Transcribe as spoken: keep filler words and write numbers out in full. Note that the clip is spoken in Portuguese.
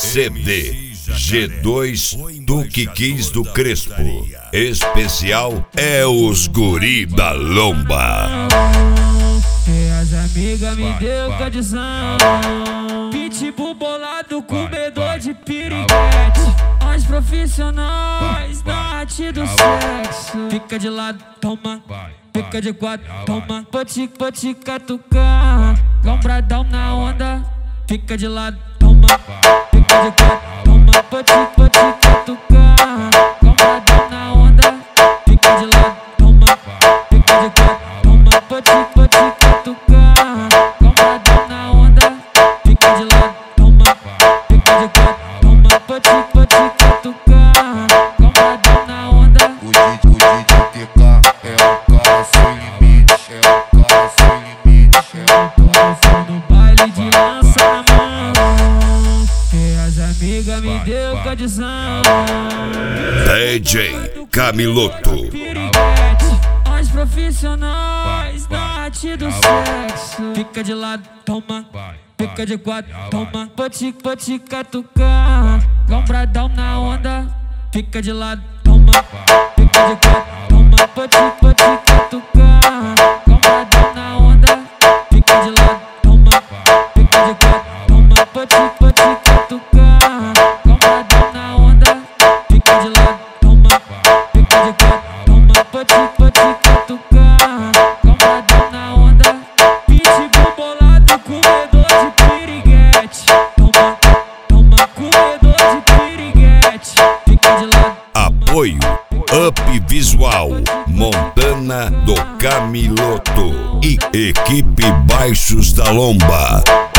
C D G dois Duque Quis do Crespo. Especial é os Guri da Lomba. E as amigas me deu condição. Pitbull bolado, comedor de piriguete. Nós profissionais da arte do sexo. Fica de lado, toma. Fica de quatro, toma. Poti, poti, catucar. Lombradão na onda. Fica de lado, toma. Fica de quatro, toma. Poti, poti, catucar. Lombradão na onda. Fica de lado, toma. Fica de quatro, toma. Poti, poti, catucar. Lombradão na onda. Fica de lado, toma. Fica de quatro, toma. Poti, poti, catucar. Lombradão na onda. O D J T K é o cara sem limite, é o cara sem limite, é o cara sem No baile de lança na mão. E as amigas me deu condição. D J Camiloto. Nós profissionais da arte do sexo. Fica de lado, toma. Fica de quatro, toma. Poti, poti, catucar. Lombradão na onda. Fica de lado, toma. Fica de quatro, toma. Poti, poti, catucar. Lombradão na onda. Fica de lado, toma. Fica de quatro, toma. Poti, poti, catucar. Lombradão na onda. Fica de lado, toma. Fica de quatro, toma. Poti, poti, catucar. Lombradão na onda. Pitbull bolado, comedor de piriguete. Toma, toma, comedor de piriguete. Fica de lado. Apoio Up Visual, Montana do Camiloto e Equipe Baixos da Lomba.